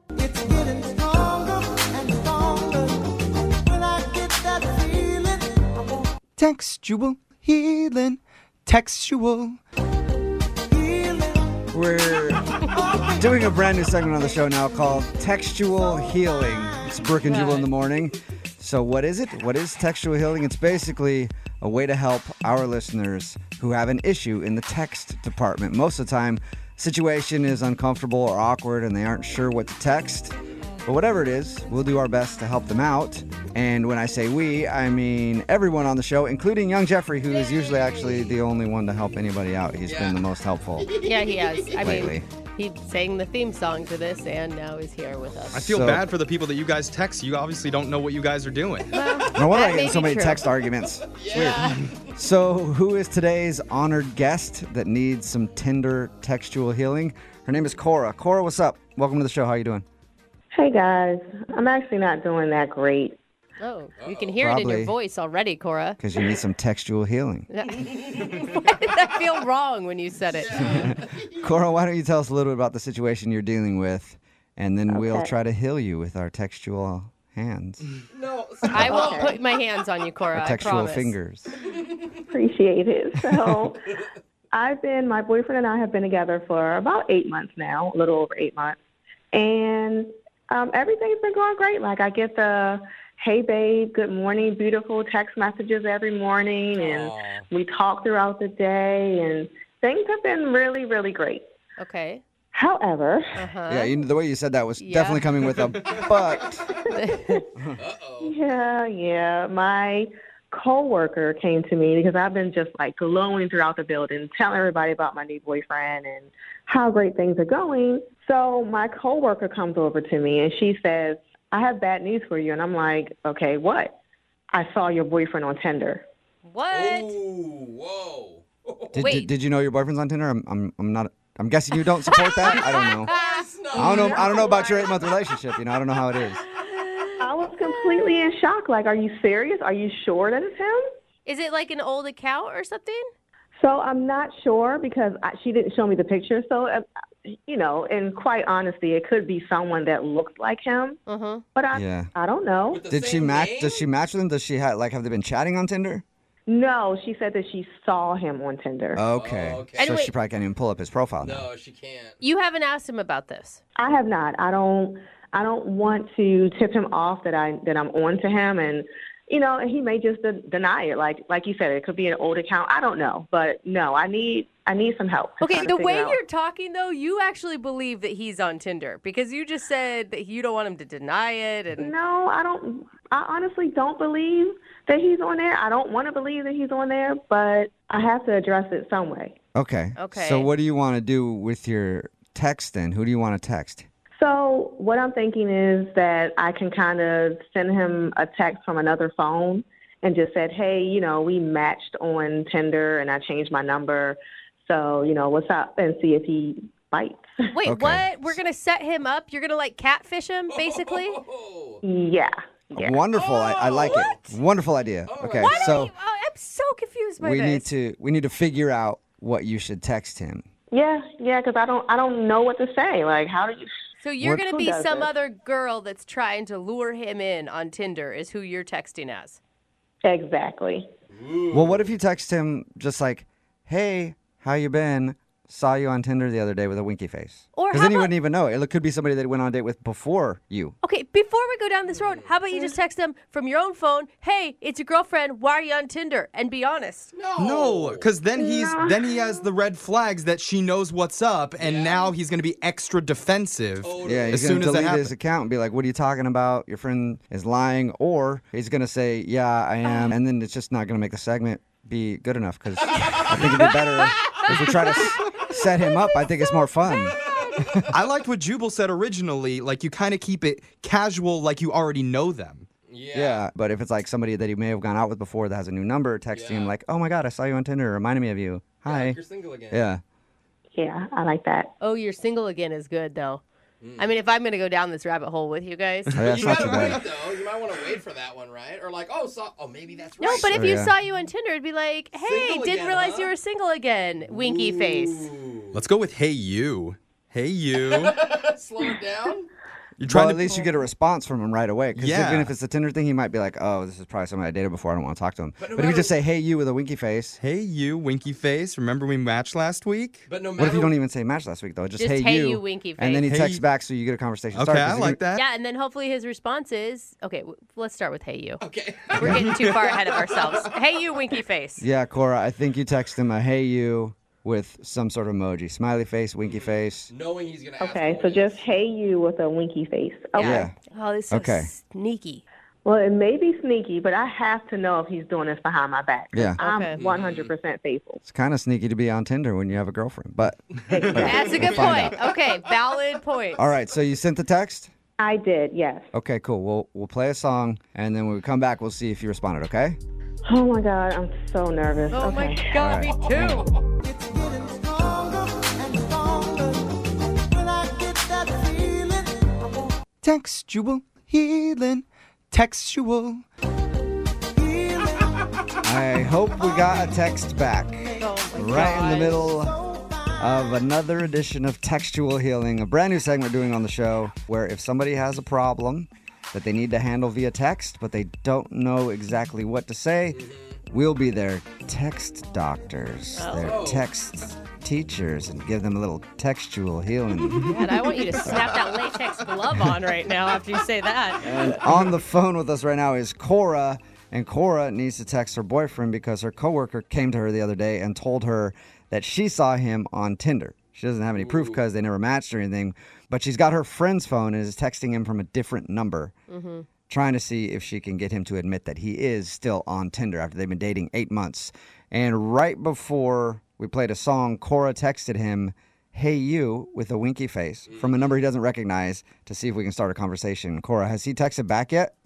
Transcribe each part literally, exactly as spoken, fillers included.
It's getting stronger and stronger. When I get that feeling, I want Textual healing. Textual. healing. We're doing a brand new segment on the show now called Textual Healing. It's Brooke and Jubal in the morning. So what is it? What is textual healing? It's basically a way to help our listeners who have an issue in the text department. Most of the time, situation is uncomfortable or awkward and they aren't sure what to text. But whatever it is, we'll do our best to help them out. And when I say we, I mean everyone on the show, including young Jeffrey, who is usually actually the only one to help anybody out. He's been the most helpful Yeah, he has. I lately. mean, he sang the theme song to this, and now he's here with us. I feel So- bad for the people that you guys text. You obviously don't know what you guys are doing. No wonder That I may get in so be many true. text arguments. It's weird. So who is today's honored guest that needs some Tinder textual healing? Her name is Cora. Cora, what's up? Welcome to the show. How you doing? Hey guys, I'm actually not doing that great. Oh, you can hear it in Probably. your voice already, Cora. Because you need some textual healing. Why did that feel wrong when you said it? Cora, why don't you tell us a little bit about the situation you're dealing with, and then we'll Okay. try to heal you with our textual hands, I won't put my hands on you, Cora. I textual promise. fingers. Appreciate it. So, I've been, my boyfriend and I have been together for about eight months now, a little over eight months. And um, everything's been going great. Like, I get the, hey, babe, good morning, beautiful text messages every morning. And we talk throughout the day. And things have been really, really great. Okay. However, Uh-huh. Yeah, you, the way you said that was Yeah. definitely coming with a but. yeah, yeah, my coworker came to me because I've been just like glowing throughout the building, telling everybody about my new boyfriend and how great things are going. So my coworker comes over to me and she says, I have bad news for you. And I'm like, okay, what? I saw your boyfriend on Tinder. What? Whoa. Did, Wait. did, did you know your boyfriend's on Tinder? I'm, I'm, I'm not. I'm guessing you don't support that. I don't know. I don't know. I don't know about your eight month relationship. You know, I don't know how it is. I was completely in shock. Like, are you serious? Are you sure that it's him? Is it like an old account or something? So I'm not sure because I, she didn't show me the picture. So, uh, you know, in quite honesty, it could be someone that looks like him. Uh-huh. But I, Yeah. I don't know. Did she match? Does she match with him? Does she have like have they been chatting on Tinder? No, she said that she saw him on Tinder. Okay. Oh, okay. So Anyway- she probably can't even pull up his profile now. No, she can't. You haven't asked him about this. I have not. I don't. I don't want to tip him off that I that I'm on to him, and you know, he may just de- deny it. Like like you said, it could be an old account. I don't know, but no, I need I need some help. to Okay, try to the figure way out. you're talking, though, you actually believe that he's on Tinder because you just said that you don't want him to deny it. And No, I don't. I honestly don't believe that he's on there. I don't want to believe that he's on there, but I have to address it some way. Okay. Okay. So what do you want to do with your text then? Who do you want to text? So what I'm thinking is that I can kind of send him a text from another phone and just said, hey, you know, we matched on Tinder and I changed my number. So, you know, what's up? And see if he bites. wait, Okay. what? We're going to set him up? You're going to like catfish him, basically? Oh. Yeah. Yeah. Wonderful. I, I like it. Wonderful idea. Okay. Why don't So you, oh, I'm so confused by we this. need to we need to figure out what you should text him. Yeah. Yeah. Because I don't, I don't know what to say. Like, how do you? So you're What- going to Who be does some this? other girl that's trying to lure him in on Tinder is who you're texting as. Exactly. Well, what if you text him just like, "Hey, how you been? Saw you on Tinder the other day with a winky face." Or Because how then he about- wouldn't even know. It could be somebody that he went on a date with before you. Okay, before we go down this road, how about you just text him from your own phone, hey, it's your girlfriend, why are you on Tinder? And be honest. No, because then he's then he has the red flags that she knows what's up, and now he's going to be extra defensive. Yeah, he's as going soon to as that delete his happens. account and be like, "What are you talking about? Your friend is lying." Or he's going to say, "Yeah, I am." And then it's just not going to make the segment be good enough because I think it'd be better if we try to s- set him up. I think it's more fun. I liked what Jubal said originally. Like, you kind of keep it casual, like you already know them. Yeah. Yeah, but if it's like somebody that he may have gone out with before that has a new number, texting him Yeah. like, "Oh my God, I saw you on Tinder. Reminded me of you. Yeah, Hi." like you're single again. Yeah. Yeah. I like that. Oh, you're single again is good, though. I mean, if I'm going to go down this rabbit hole with you guys. Oh, yeah, it's You not gotta too wait bad. though. You might want to wait for that one, right? Or like, oh, so, oh, maybe that's right. No, but if Oh, you yeah. saw you on Tinder, it'd be like, hey, Single didn't again, realize huh? you were single again. Winky face. Ooh. Let's go with hey you. Hey you. Slow it down. You're Well, trying at to. least you get a response from him right away. Because Yeah. even if it's a Tinder thing, he might be like, oh, this is probably somebody I dated before. I don't want to talk to him. But, no if you matter- just say, hey, you with a winky face. Hey, you, winky face. Remember we matched last week? But no matter What if you don't even say match last week, though? Just, Just, hey, hey, you. you, winky And then he face. Hey, texts you- back so you get a conversation Okay, started. 'cause I you're like gonna- that. Yeah, and then hopefully his response is, okay, w- let's start with hey, you. Okay. We're getting too far ahead of ourselves. Hey, you, winky face. Yeah, Cora, I think you text him a hey, you with some sort of emoji. Smiley face, winky face. Knowing he's gonna ask. Okay, what so it just is. hey you with a winky face. Okay. Yeah. Oh, this is so Okay. sneaky. Well, it may be sneaky, but I have to know if he's doing this behind my back. Yeah. I'm Okay. one hundred percent faithful. It's kind of sneaky to be on Tinder when you have a girlfriend. But That's a good We'll find point. Okay, valid point. all right, so you sent the text? I did, yes. Okay, cool. We'll we'll play a song, and then when we come back, we'll see if you responded. Okay? Oh my God, I'm so nervous. Oh okay. my God, me too. It's getting stronger and stronger. When I get that feeling, I won't Textual healing. Textual. feel it. I hope we got a text back. Oh my Right in the God. middle of another edition of Textual Healing, a brand new segment we're doing on the show where if somebody has a problem that they need to handle via text, but they don't know exactly what to say, we'll be their text doctors, their Oh. text teachers, and give them a little textual healing. God, I want you to snap that latex glove on right now after you say that. And on the phone with us right now is Cora, and Cora needs to text her boyfriend because her coworker came to her the other day and told her that she saw him on Tinder. She doesn't have any proof because they never matched or anything, but she's got her friend's phone and is texting him from a different number, trying to see if she can get him to admit that he is still on Tinder after they've been dating eight months. And right before we played a song, Cora texted him, hey, you, with a winky face from a number he doesn't recognize to see if we can start a conversation. Cora, has he texted back yet?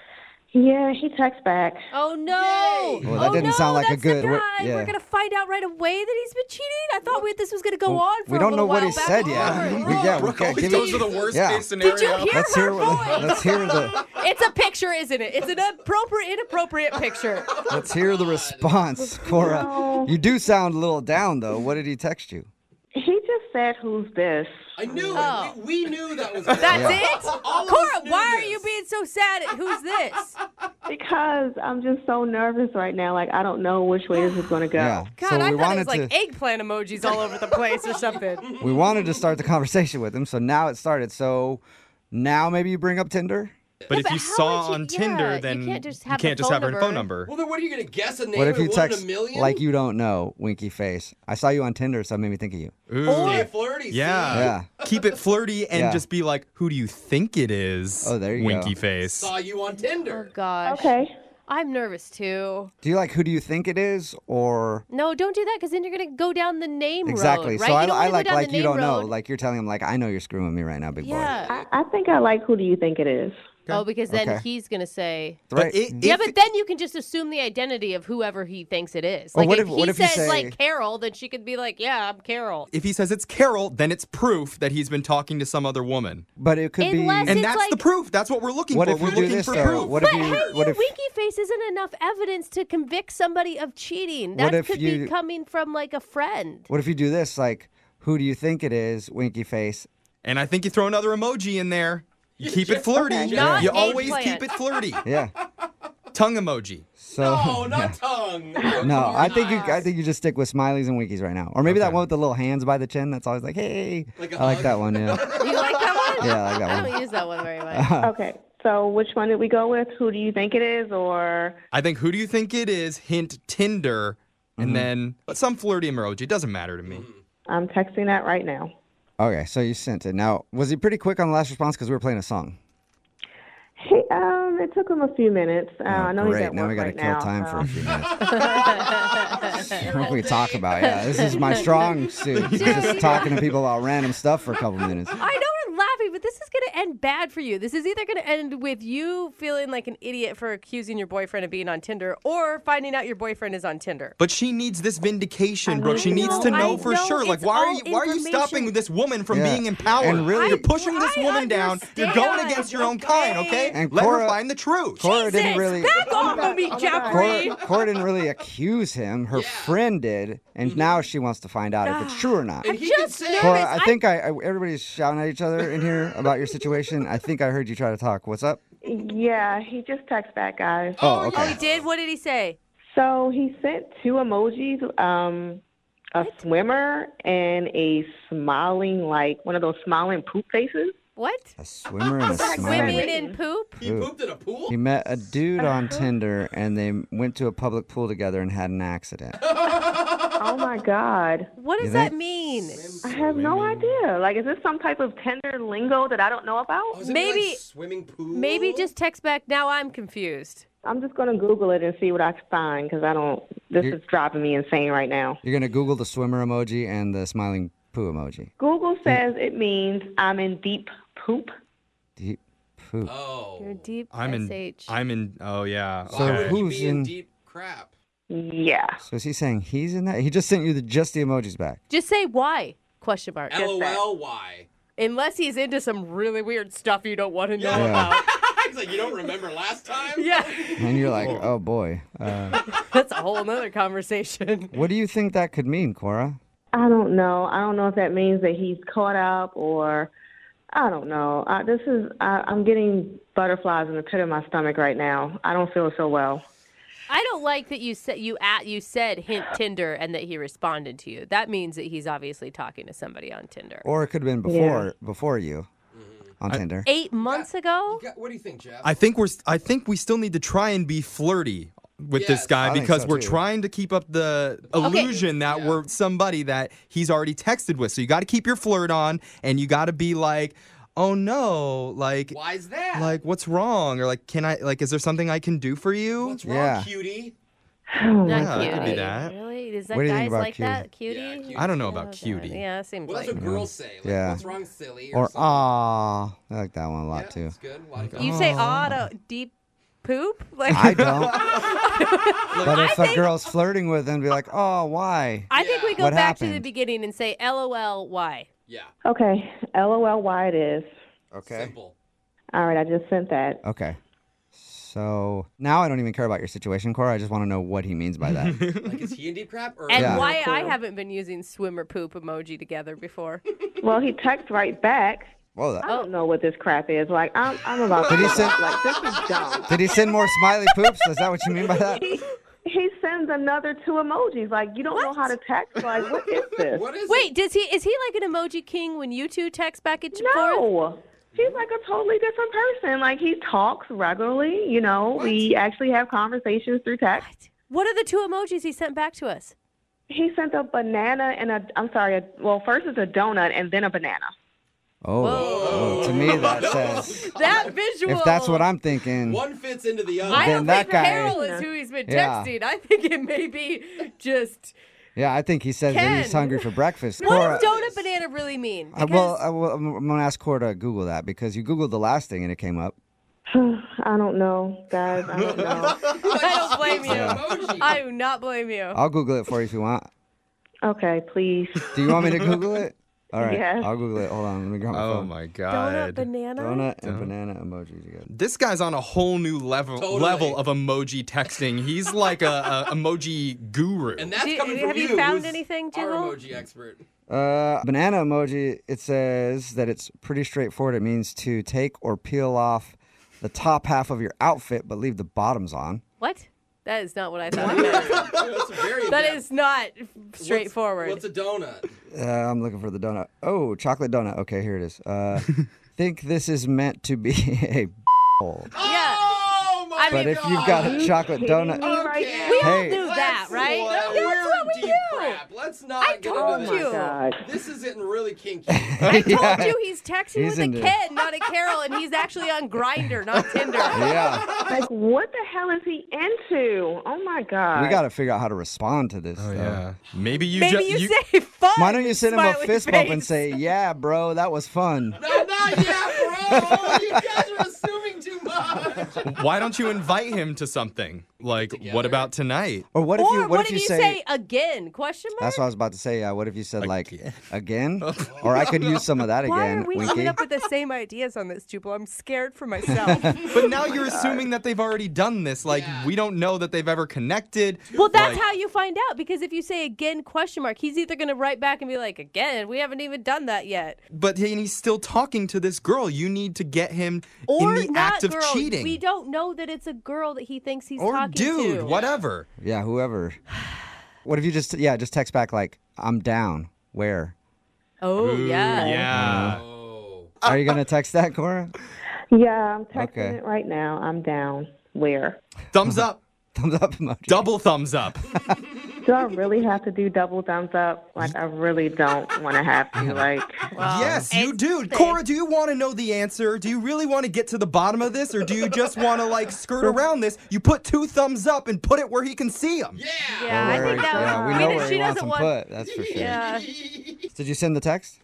Yeah, he texts back. Oh no! Well, that oh, didn't no, sound like a that's good- The we're- guy. yeah. We're gonna find out right away that he's been cheating. I thought we, this was gonna go Well, on for we a don't little know what while he back said and yet. forth. We, yeah, we Brooke can't always give goes it- to the worst yeah. case scenario. Did you hear Let's her hear, voice? let's, let's hear the It's a picture, isn't it? It's an appropriate, inappropriate picture. let's hear the response, Cora. No. You do sound a little down though. What did he text you? He just said, who's this? I knew Oh. it. We, we knew that was. That's Yeah. it? All of us Cora, knew why are this. you being so sad? Who's this? Because I'm just so nervous right now. Like, I don't know which way this is going to go. Yeah. God, so I we thought it wanted was like to eggplant emojis all over the place or something. we wanted to start the conversation with him, so now it started. So now maybe you bring up Tinder? But Yeah, if but you how saw would on you- Tinder, yeah, you then can't just have you can't the just phone have her number. phone number. Well, then what are you gonna guess a name? What if you and one in text a million? like you don't know, winky face? I saw you on Tinder, so it made me think of you. Ooh. Stay flirty. see? Yeah. Yeah. Keep it flirty and Yeah. just be like, who do you think it is? Oh, there you Winky go. face. Saw you on Oh Tinder. gosh. Okay. I'm nervous too. Do you like who do you think it is or No, don't do that because then you're gonna go down the name exactly? road, right? So I, you don't I wanna like go down like the you name don't know. road. Like you're telling him like I know you're screwing with me right now, big boy. Yeah. I, I think I like, who do you think it is? Oh, because then Okay. he's gonna say. Right? But it, Yeah, if but then you can just assume the identity of whoever he thinks it is. Well, Like what if, if- he what if you says say- like Carol, then she could be like, "Yeah, I'm Carol." if he says it's Carol, then it's proof that he's been talking to some other woman. but it could Unless be. And It's that's like- the proof. That's what we're looking What for. if We're you do looking this for though? proof. What But if you? hey, What you if? winky face isn't enough evidence to convict somebody of cheating. What That if could you- be coming from like a friend. What if you do this? Like, who do you think it is? Winky face. And I think you throw another emoji in there. You keep it flirty. Not You always eggplant. keep it flirty. Yeah. Tongue emoji. So. No, not yeah. tongue. No, I think you. I think you just stick with smileys and winkies right now, or maybe that Okay. one with the little hands by the chin. That's always like, hey. Like a I like hug? that one. Yeah. You like that one? Yeah, I like that I one. don't use that one very much. Okay. So which one did we go with? Who do you think it is? Or I think who do you think it is? Hint Tinder. And Mm-hmm. then some flirty emoji. It doesn't matter to me. I'm texting that right now. Okay, so you sent it. Now, was he pretty quick on the last response because we were playing a song? Hey, um, it took him a few minutes. Uh, I know Oh, Great. he's at Now work we got to right kill now, time for a so- few minutes. What can we talk about? Yeah, this is my strong suit. Just talking to people about random stuff for a couple minutes. I know we're laughing, but this is going to end bad for you. This is either going to end with you feeling like an idiot for accusing your boyfriend of being on Tinder or finding out your boyfriend is on Tinder. But she needs this vindication, I Brooke. She know, needs to know I for know, sure. Like, it's why are all you why are you information. stopping this woman from Yeah. being empowered? And really- You're pushing this I woman down. You're going understand, against your own kind, okay? And Let Cora- her find the truth. Cora didn't Jesus, really. back off of me, Jeffrey. Cora, Cora didn't really accuse him. Her friend did, and now she wants to find out if it's true or not. And he just could say, Cora, nervous. I I- think I, I everybody's shouting at each other in here. about your situation? I think I heard you try to talk. What's up? Yeah, he just texted back, guys. Oh, Oh, okay. he did? What did he say? So he sent two emojis, um, a swimmer and a smiling, like one of those smiling poop faces. What? A swimmer and a Swimming smiley. Women in poop? He pooped in a pool? He met a dude on Tinder, and they went to a public pool together and had an accident. Oh my God. What does You that think? mean? I have no idea. Like, is this some type of Tinder lingo that I don't know about? Oh, is it Maybe- like swimming pool? Maybe just text back. Now I'm confused. I'm just going to Google it and see what I can find because I don't, this You're- is driving me insane right now. You're going to Google the swimmer emoji and the smiling poo emoji. Google says it means I'm in deep poop. Deep poop. Oh. You're deep I'm in. S H. I'm in. Oh yeah. So Why okay. would who's he be in in- deep crap? Yeah. So is he saying he's in that? He just sent you the just the emojis back. Just say why? Question mark. L O L Y. Unless he's into some really weird stuff you don't want to know Yeah. about. He's like, you don't remember last time? Yeah. And you're like, oh boy. Uh, That's a whole nother conversation. what do you think that could mean, Cora? I don't know. I don't know if that means that he's caught up or I don't know. Uh, this is, I, I'm getting butterflies in the pit of my stomach right now. I don't feel so well. I don't like that you said you at you said hint Tinder and that he responded to you. That means that he's obviously talking to somebody on Tinder. Or it could have been before before you on Tinder. Eight months ago? You got- What do you think, Jeff? I think we're. I think we still need to try and be flirty with Yes. this guy I think because so, we're too. trying to keep up the illusion that Yeah. we're somebody that he's already texted with. So you got to keep your flirt on, and you got to be like, "Oh no, like, Why is that? like what's wrong?" Or like, "Can I? Like, is there something I can do for you?" What's wrong, Yeah. cutie? Not Yeah, cutie. it could be that. Really? Is that What do you guys think about like cutie? that? Cutie? Yeah, cutie. I don't know about Okay. cutie. Yeah, it seems Well, that's like. what girls say. Like, Yeah. what's wrong, silly? Or, Or something. ah, I like that one a lot Yeah, too. that's good. A lot of You girls. say odd uh, deep poop? Like I don't. But if a girl's flirting with him, be like, oh, why? I think we Yeah. go What back to the happened? beginning and say L O L why. Yeah. Okay. L O L Y it is. Okay. Simple. All right. I just sent that. Okay. So now I don't even care about your situation, Cora. I just want to know what he means by that. Like, is he in deep crap? Or And Yeah. why Cool. I haven't been using swimmer poop emoji together before. Well, he texted right back. Whoa, I that, don't know what this crap is. Like, I'm, I'm about to Did he give send- up. Like, this is dumb. did he send more smiley poops? Is that what you mean by that? He, he sends another two emojis. Like, you don't know how to text. Like, what is this? What is Wait, does he is he like an emoji king when you two text back and forth? No. He's like a totally different person. Like, he talks regularly, you know. We actually have conversations through text. What are the two emojis he sent back to us? He sent a banana and a, I'm sorry, a, well, first it's a donut and then a banana. Oh, Whoa. oh, to me that says, That visual. if that's what I'm thinking, One fits into the other. I Then don't that think guy- Carol is who he's been Yeah. texting. I think it may be just. yeah, I think he says that he's Ken. hungry for breakfast. What Cora, does donut banana really mean? I, well, Because- I, will- I'm going to ask Cora to Google that because you Googled the last thing and it came up. I don't know, guys. I don't know. I don't blame you. Emoji. I do not blame you. I'll Google it for you if you want. Okay, please. Do you want me to Google it? All right, Yes. I'll Google it. Hold on, let me grab my Oh phone. my Donut god. banana. Donut and banana emojis again. This guy's on a whole new level Totally. level of emoji texting. He's like a, a emoji guru. And that's Do you- coming from have you you. found who's anything, Our Jiggle? emoji expert. Uh, banana emoji. It says that it's pretty straightforward. It means to take or peel off the top half of your outfit, but leave the bottoms on. What? That is not what I thought it meant. That's very That in-depth. is not What's- straightforward. What's, a donut? Uh, I'm looking for the donut. Oh, chocolate donut. Okay, here it is. Uh, think this is meant to be a hole. Yeah. Oh my I But mean, if you've got a you chocolate kidding donut, me right Okay. now? we all Hey. knew that, Let's- right? well, That's we're what in we deep do. crap. Let's not I get told into Oh, this. you. my God. This is getting really kinky. I told Yeah. you he's texting He's with a into- Ken, not a Carol, and he's actually on Grindr, not Tinder. yeah, Like, what the hell is he into? Oh, my God. we got to figure out how to respond to this. Oh though. yeah. Maybe you Maybe just you, say fun. Why don't you send him a smiley fist bump and face. say, "Yeah, bro, that was fun." No, not yet, bro. You guys are assuming too much. Why don't you invite him to something? Like, together. what about tonight? Or what if or you what, what if if you you say, say again? Question mark. That's what I was about to say. Uh, what if you said like Again. again? Or I could use some of that Why again. are we Winky. coming up with the same ideas on this, Jubal? I'm scared for myself. But now you're assuming that they've already done this. Like, Yeah. we don't know that they've ever connected. Well, that's Like, how you find out, because if you say again question mark, he's either going to write back and be like, again, we haven't even done that yet. But he, and he's still talking to this girl. You need to get him Or in the not act of girl. cheating. We don't know that it's a girl that he thinks he's or talking dude, to. whatever. Yeah, whoever. What if you just yeah, just text back like I'm down. Where? Oh, Ooh, yeah. yeah. Oh. Are you gonna text that, Cora? Yeah, I'm texting Okay. it right now. I'm down. Where? Thumbs up. Thumbs up emoji. Double thumbs up. Do I really have to do double thumbs up? Like, I really don't want to have to. Like, Yes, you it's do. thick. Cora, do you want to know the answer? Do you really want to get to the bottom of this, or do you just want to like skirt around this? You put two thumbs up and put it where he can see them. Yeah. Yeah, I Where- think that yeah, we I know mean, where if she he wants doesn't them want. put. That's for sure. Yeah. Did you send the text?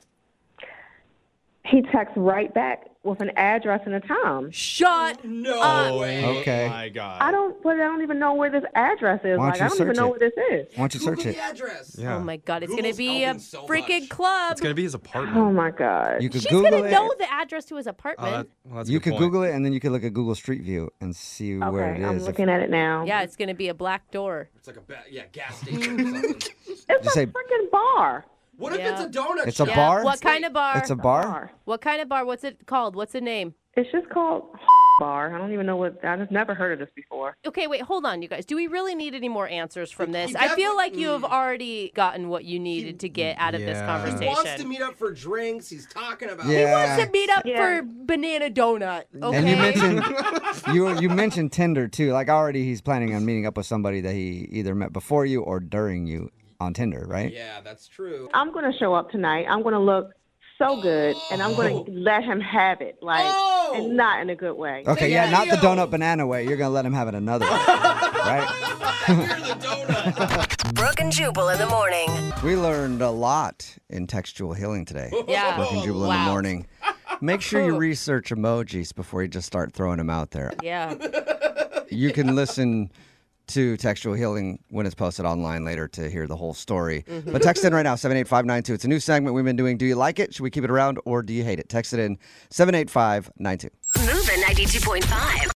he texts right back with an address and a time. Shut No up. way. Okay. My God. I don't, but I don't even know where this address is. Why don't Like, you I don't even search know it? where this is. Why don't you Google search the it? address. Yeah. Oh my God, it's Google's gonna be a helping so freaking much. club. It's gonna be his apartment. Oh my God. You could She's Google gonna it. know the address to his Oh, apartment. that- well, that's a You good could point. Google it, and then you could look at Google Street View and see where Okay, it I'm is. If- looking at it now. Yeah, it's gonna be a black door. It's like a ba- yeah gas station or something. It's a say- freaking bar. What if Yeah. it's a donut It's a shop? Yeah. bar? What kind of bar? It's a bar? Bar. What kind of bar? What's it called? What's the name? It's just called bar. I don't even know what. I've just never heard of this before. Okay, wait, hold on, you guys. Do we really need any more answers from this? He I feel defi- like you have Mm. already gotten what you needed to get out of this Yeah. He conversation. wants to meet up for drinks. He's talking about. Yeah. He wants to meet up Yeah. for banana donut. Okay. And you mentioned you you mentioned Tinder too. Like already, he's planning on meeting up with somebody that he either met before you or during you on Tinder, right? Yeah, that's true. I'm gonna show up tonight. I'm gonna look so good, and I'm gonna let him have it, like, Oh. and not in a good way. Okay, yeah, not the Video. donut banana way. You're gonna let him have it another way, right? You're the donut. Brooke and Jubal in the morning. We learned a lot in textual healing today. Yeah. Brooke and Jubal in Wow. the morning. Make sure you research emojis before you just start throwing them out there. Yeah. You can listen to Textual Healing when it's posted online later to hear the whole story. Mm-hmm. But text in right now, seven eight five nine two. It's a new segment we've been doing. Do you like it? Should we keep it around or do you hate it? Text it in seven eight five nine two. Moving ninety-two point five.